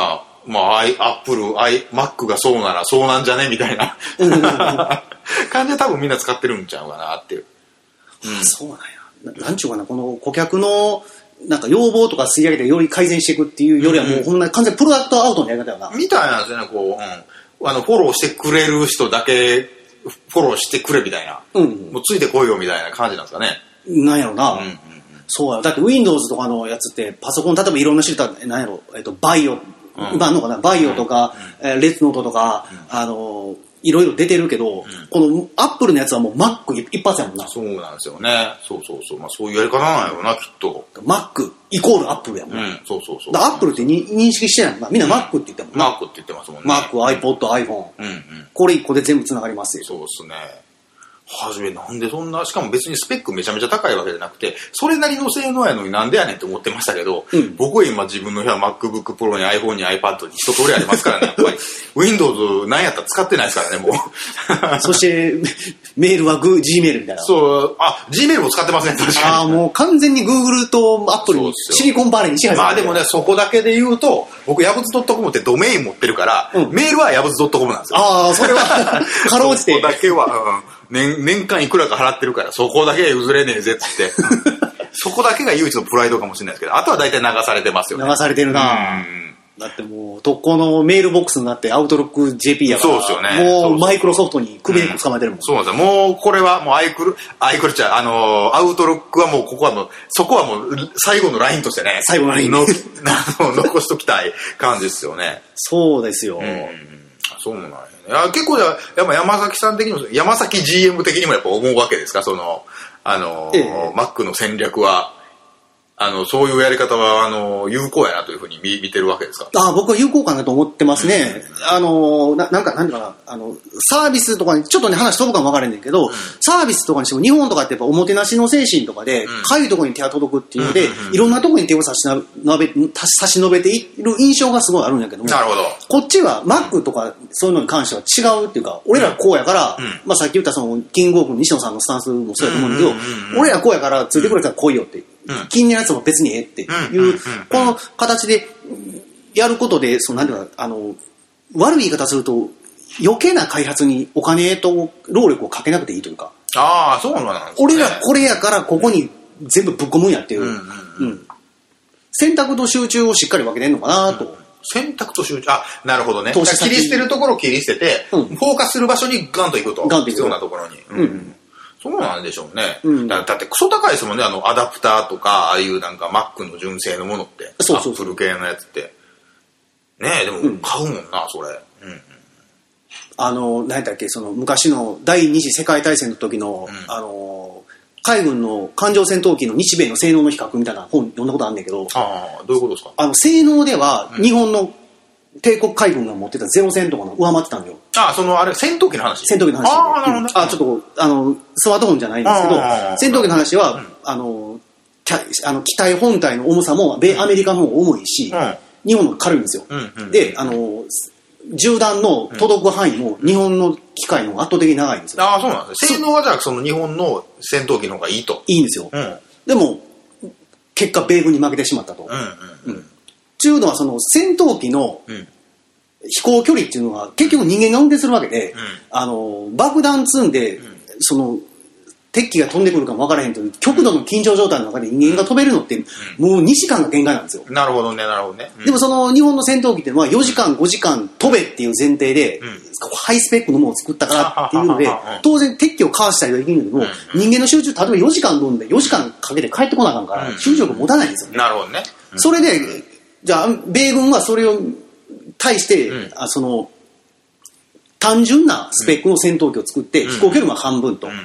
Mac がそうならそうなんじゃねみたいな感じで多分みんな使ってるんちゃうかなっていう。 そうなんや。なんちゅうかな、この顧客のなんか要望とか吸い上げてより改善していくっていうよりはもうほんまに完全にプロダクトアウトのやり方よな。 みたいなんですよね、こう、フォローしてくれる人だけフォローしてくれみたいな。もうついてこいよみたいな感じなんですかね。 なんやろな。そうや。だって Windows とかのやつってパソコン、例えばいろんな種類なんやろ、バイオ、今あんのかな、バイオとか、レッツノートとか、 いろいろ出てるけど、このアップルのやつはもう Mac 一発やもんな。 そうなんですよね。そう。まあそういうやり方なんやろうな、きっと。 Mac イコールアップルやもん。 そう。 だアップルって認識してないもんな。みんな Mac って言ってもんな。 Mac って言ってますもんね。 Mac、iPod、iPhone。これ1個で全部繋がりますよ。 そうですね。はじめなんでそんな、しかも別にスペックめちゃめちゃ高いわけじゃなくて、それなりの性能やのになんでやねんって思ってましたけど、僕は今自分の部屋 MacBook Pro に iPhone に iPad に一通りありますからね、やっぱり。Windows なんやったら使ってないですからね、もう。そして、メールはGmail みたいな。 そう、Gmail も使ってますね、確かに。 もう完全に Google と Apple にシリコンバレーに支配されてる。 まあでもね、そこだけで言うと、僕、ヤブズ .com ってドメイン持ってるから、メールはヤブズ .com なんですよ。 それは、かろうじて。 そこだけは、年間いくらか払ってるから、そこだけ譲れねえぜっつって。そこだけが唯一のプライドかもしれないですけど、あとは大体流されてますよね。 流されてるなだってもう、特攻のメールボックスになってアウトロック JP やから、 そうですよね。 もうマイクロソフトに首根っこ捕まえてるもん。 そうなんですよ。もうこれはもうアウトロックはもうここはもう、そこはもう最後のラインとしてね。 最後のライン残しときたい感じですよね。 そうですよ。 そうなんやね。結構やっぱ山崎さん的にも、山崎 GM 的にもやっぱ思うわけですか、その、Mac の戦略は、そういうやり方は、有効やなというふうに見てるわけですか？ 僕は有効かなと思ってますね。なんかな、サービスとかに、ちょっとね、話飛ぶかもわからんねんけど、サービスとかにしても、日本とかってやっぱおもてなしの精神とかで、かゆいところに手が届くっていうので、いろんなところに手を差し伸べている印象がすごいあるんやけども、 なるほど。 こっちは Mac とかそういうのに関しては違うっていうか、俺らこうやから、まあさっき言ったその、キングオープンの西野さんのスタンスもそうやと思うんだけど、俺らこうやからついてくれたら来いよって。気になるやつも別にええっていう、この形でやることで、なんていうか、悪い言い方すると、余計な開発にお金と労力をかけなくていいというか。 そうなんですね。 俺らこれやからここに全部ぶっ込むんやっていう。選択と集中をしっかり分けてんのかなと。 選択と集中、なるほどね。切り捨てるところを切り捨てて、フォーカスする場所にガンと行くと。必要なところに。そうなんでしょうね。だってクソ高いですもんね、アダプターとか、ああいうなんか Mac の純正のものって。アップル系のやつって。ねえ、でも買うもんな、それ。 何だっけ、昔の第二次世界大戦の時の、海軍の艦上戦闘機の日米の性能の比較みたいな本読んだことあるんだけど、 どういうことですか？ 性能では日本の帝国海軍が持ってたゼロ戦とかの上回ってたんだよ。 戦闘機の話？ 戦闘機の話。なるほどね。ちょっと、スマートフォンじゃないんですけど、戦闘機の話は、機体本体の重さも、アメリカの方が重いし、日本の方が軽いんですよ。で、銃弾の届く範囲も日本の機械の方が圧倒的に長いんですよ。 そうなんですね。性能はじゃあ、日本の戦闘機の方がいいと。 いいんですよ。でも、結果、米軍に負けてしまったと。っていうのは戦闘機の飛行距離っていうのは結局人間が運転するわけで、爆弾積んで敵機が飛んでくるかも分からへんという極度の緊張状態の中で人間が飛べるのってもう2時間が限界なんですよ。 なるほどね。 でも日本の戦闘機っていうのは4時間5時間飛べっていう前提で、ハイスペックのものを作ったからっていうので、当然敵機をかわしたりはできるんだけど、人間の集中、例えば4時間飛んで4時間かけて帰ってこなあかんから集中力持たないんですよね。 なるほどね。 それでじゃあ米軍はそれを対して、単純なスペックの戦闘機を作って、飛行距離も半分と、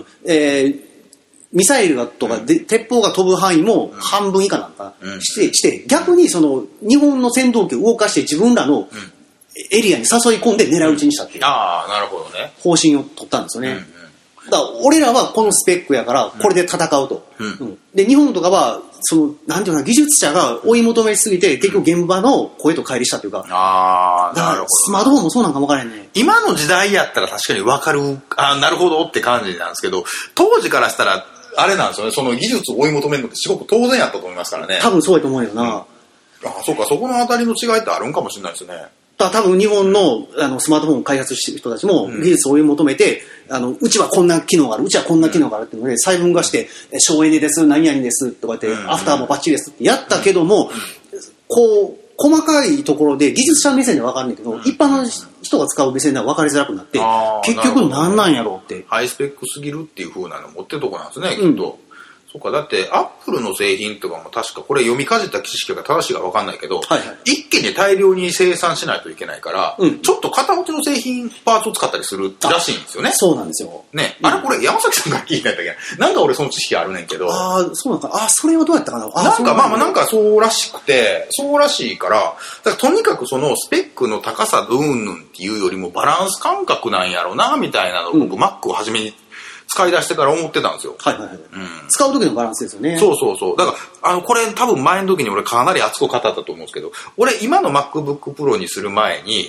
ミサイルとかで鉄砲が飛ぶ範囲も半分以下なんかして逆に日本の戦闘機を動かして自分らのエリアに誘い込んで狙い撃ちにしたっていうなるほどね。 方針を取ったんですよね。だから俺らはこのスペックやからこれで戦うと。で日本とかはなんていうか技術者が追い求めすぎて結局現場の声と乖離したというか。 なるほど。 スマートフォンもそうなんかも分からへんね。 今の時代やったら確かに分かる、なるほどって感じなんですけど、当時からしたらあれなんですよね。その技術を追い求めるのってすごく当然やったと思いますからね。 多分そうやと思うよな。 そうか、そこのあたりの違いってあるんかもしれないですね。 多分日本のスマートフォンを開発している人たちも技術を追い求めて、うちはこんな機能がある、うちはこんな機能があるっていうので細分化して省エネです、何々ですとかって、アフターもバッチリですってやったけども、こう細かいところで技術者目線では分かるんだけど、一般の人が使う目線では分かりづらくなって、結局何なんやろうって。 ハイスペックすぎるっていう風なの持ってるとこなんですね、きっと。 そうか、だって、アップルの製品とかも確か、これ読みかじった知識が正しいか分かんないけど、はいはい、一気に大量に生産しないといけないから、ちょっと片落ちの製品、パーツを使ったりするらしいんですよね。 そうなんですよ。 ね。あれこれ、山崎さんが聞いたんだけど、なんか俺その知識あるねんけど。 そうなんか。それはどうやったかな。 なんかなんかそうらしくて、そうらしいから、だからとにかくそのスペックの高さどうんぬんっていうよりもバランス感覚なんやろうな、みたいなのを僕、Mac を初めに使い出してから思ってたんですよ。 はいはいはい。使う時のバランスですよね。 そうそうそう。だから、これ多分前の時に俺かなり熱く語ったと思うんですけど、俺今の MacBook Pro にする前に、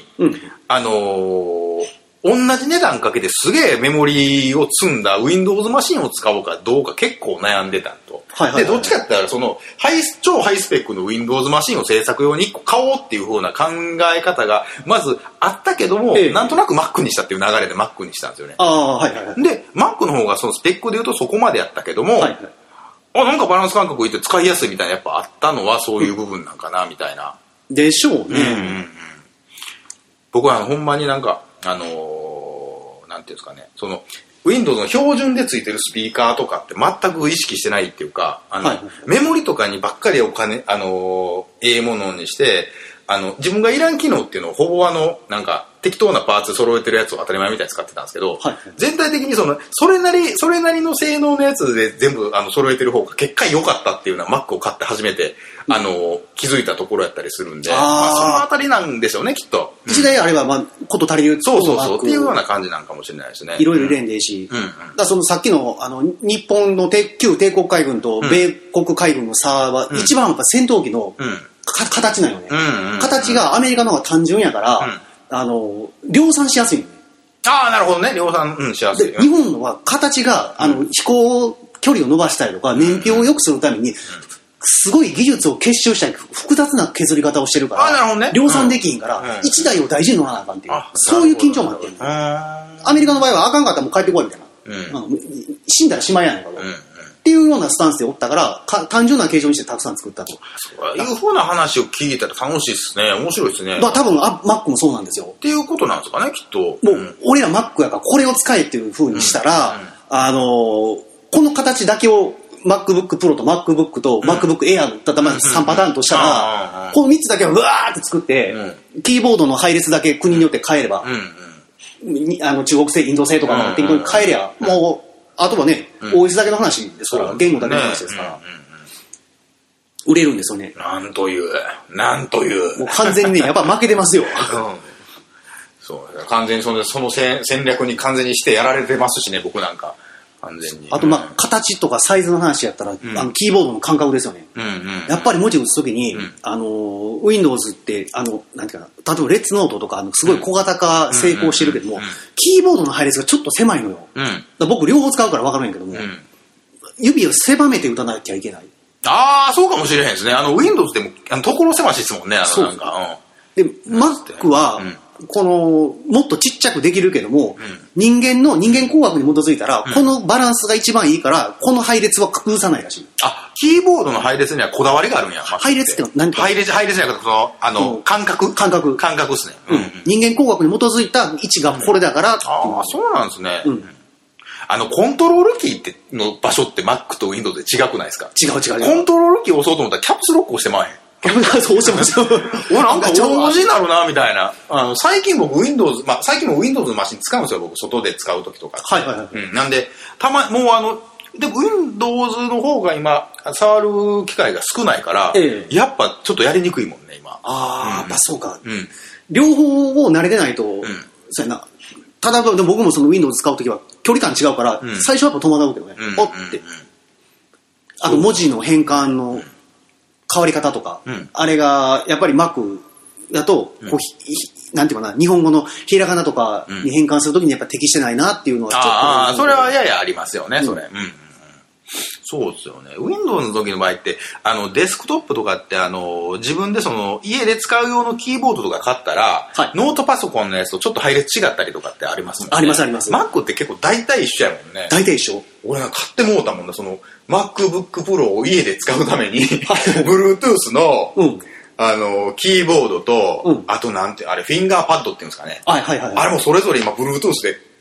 同じ値段かけてすげえメモリを積んだ Windows マシンを使おうかどうか結構悩んでたと。で、どっちかって言ったらその超ハイスペックの Windows マシンを制作用に1個買おうっていう風な考え方がまずあったけども、なんとなく Mac にしたっていう流れで Mac にしたんですよね。で、Mac の方がそのスペックで言うとそこまでやったけども、なんかバランス感覚いって使いやすいみたいなやっぱあったのはそういう部分なんかなみたいな。 でしょうね。 僕はほんまになんか、なんていうんですかね、その、Windows の標準でついてるスピーカーとかって全く意識してないっていうか、メモリとかにばっかりお金、ええものにして、自分がいらん機能っていうのをほぼなんか、適当なパーツ揃えてるやつを当たり前みたいに使ってたんですけど、全体的にそれなりの性能のやつで全部揃えてる方が結果良かったっていうのは Mac を買って初めて、気づいたところやったりするんで、そのあたりなんでしょうね、きっと。 一台あれば、こと足りる。 そうっていうような感じなんかもしれないですね。 いろいろ入れんでいいし。だそのさっきの、日本の旧帝国海軍と米国海軍の差は、一番やっぱ戦闘機の形なのね。形がアメリカの方が単純やから、量産しやすいのね。 なるほどね。量産、しやすい。 日本のは形が、飛行距離を伸ばしたりとか、燃費を良くするために、すごい技術を結集したり、複雑な削り方をしてるから、 なるほどね、 量産できんから、一台を大事に乗らなあかんっていう、そういう緊張もあってる。アメリカの場合はあかんかったらもう帰ってこいみたいな。死んだらしまいやないかと。っていうようなスタンスでおったから、単純な形状にしてたくさん作ったと。 そういうふうな話を聞いたら楽しいですね。面白いですね。 多分Mac もそうなんですよ。 っていうことなんですかね、きっと。 もう、俺ら Mac やからこれを使えっていうふうにしたら、この形だけを MacBook Pro と MacBook と MacBook Air の3パターンとしたら、この3つだけをうわーって作って、キーボードの配列だけ国によって変えれば、中国製、インド製とか適当に変えりゃ、もう、あとはね、OS だけの話ですから、言語だけの話ですから、売れるんですよね。 なんという。 もう完全にね、やっぱ負けてますよ。 そう、完全にその戦略に完全にしてやられてますしね、僕なんか。完全に。 あと、形とかサイズの話やったら、キーボードの感覚ですよね。やっぱり文字打つときに、Windows って、なんていうかな、例えばレッツノートとか、すごい小型化成功してるけども、キーボードの配列がちょっと狭いのよ。僕両方使うから分かるんやけども、指を狭めて打たなきゃいけない。 そうかもしれへんですね。Windows でも、所狭しですもんね、なんか。 で、Mac は、もっとちっちゃくできるけども、人間工学に基づいたら、このバランスが一番いいから、この配列は崩さないらしい。 キーボードの配列にはこだわりがあるんや。 配列って何か配列じゃなくて、感覚ですね。 人間工学に基づいた位置がこれだから。 そうなんですね。コントロールキーの場所って Mac と Windows で違くないですか？ 違う。 コントロールキーを押そうと思ったらキャプスロック押してまえへん。 そうしてました。 なんか同時になるな、みたいな。最近僕 Windows、最近も Windows のマシン使うんですよ、僕、外で使うときとか。なんで、もうでも Windows の方が今、触る機会が少ないから、やっぱちょっとやりにくいもんね、今。 やっぱそうか。両方を慣れてないと、そうやな。ただ、僕もその Windows 使うときは距離感違うから、最初はやっぱ戸惑うけどね。って。あと文字の変換の、変わり方とか、あれがやっぱり Mac だとなんていうかな、日本語のひらがなとかに変換するときにやっぱ適してないなっていうのはちょっとそれはややありますよね、それ。そうですよね。Windows の時の場合ってデスクトップとかって自分で家で使う用のキーボードとか買ったら、ノートパソコンのやつとちょっと配列違ったりとかってありますもんね。 あります。 Mac って結構大体一緒やもんね。 大体一緒。 俺なんか買ってもうたもんな、MacBook Pro を家で使うためにBluetooth の、キーボードと、あとあれフィンガーパッドっていうんですかね。あれもそれぞれ今 Bluetooth で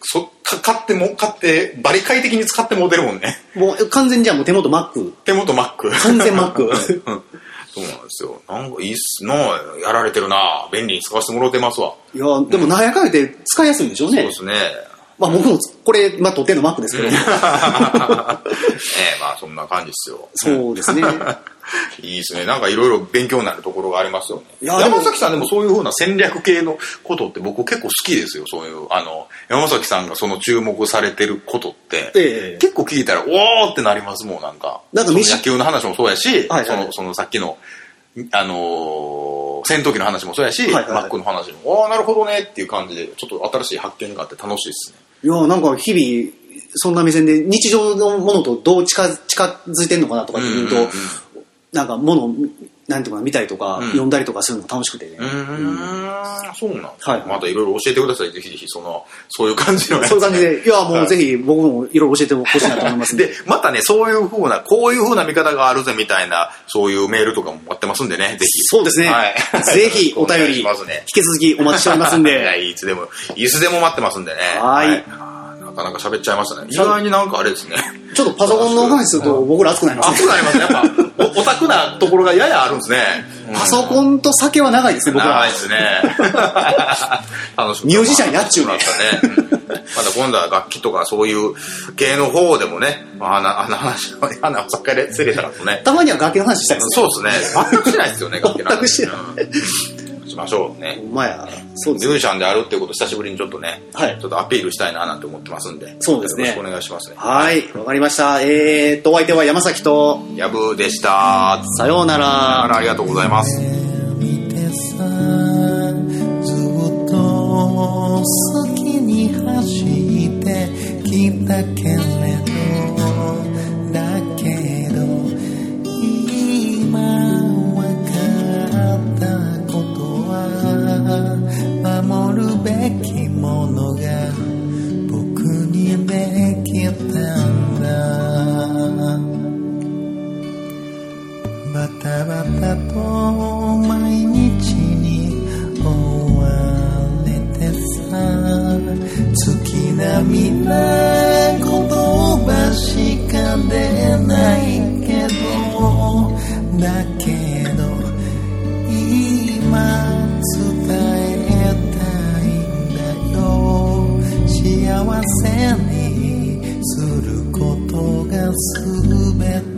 買ってバリ快適に使ってもうてるもんね。 もう完全にじゃあもう手元 Mac。完全 Mac。 そうなんですよ。なんかいいっすな、やられてるな、便利に使わせてもらってますわ。 いやでもなんやかんやで使いやすいんでしょうね。 そうですね。 まあ僕もこれ撮ってんの Mac ですけどね。 まあそんな感じですよ。 そうですね。 いいですね。なんかいろいろ勉強になるところがありますよね。山崎さんでもそういう風な戦略系のことって僕結構好きですよ。そういう山崎さんがその注目されてることって、結構聞いたらおーってなりますもん。なんか野球の話もそうやし、そのさっきの戦闘機の話もそうやし、マックの話もなるほどねっていう感じでちょっと新しい発見があって楽しいですね。 いやなんか日々そんな目線で日常のものとどう近づいてんのかなとかっていうと、なんかものなんていうか見たりとか、読んだりとかするのが楽しくてね。 そうなんですね。またいろいろ教えてください。ぜひぜひそういう感じのやつ。 そういう感じで、いやもうぜひ僕もいろいろ教えてほしいなと思いますんで。 でまたねそういう風なこういう風な見方があるぜみたいなそういうメールとかも待ってますんでね。ぜひ。 そうですね。ぜひお便り引き続きお待ちしておりますんで。 いつでも待ってますんでね。 はい。 なかなか喋っちゃいましたね。意外になんかあれですね。 ちょっとパソコンの話すると僕ら熱くなりますね。 熱くなりますね。やっぱオタクなところがややあるんですね。 パソコンと酒は長いですね、僕ら。 長いですね。 ミュージシャンやっちゅうね。 また今度は楽器とかそういう系の方でもね、話を作家で失礼したからね。 たまには楽器の話したいですね。そうですね。全くしないですよね、楽器の話。 全くしない。 しましょうね。 ほんまや。そうです。 ミュージシャンであるっていうことを久しぶりにちょっとね、ちょっとアピールしたいななんて思ってますんで。 そうですね。 よろしくお願いしますね。 はい、わかりました。お相手は山崎とやぶでした。 さようなら。 ありがとうございます。 ずっと好きに走ってきたけれど、だけど今わかったことは守るべきものが僕にできたんだ。バタバタと毎日に追われてさ、月並みな言葉しか出ないけど、だけど今伝えたいんだよ。幸せにすることがすべて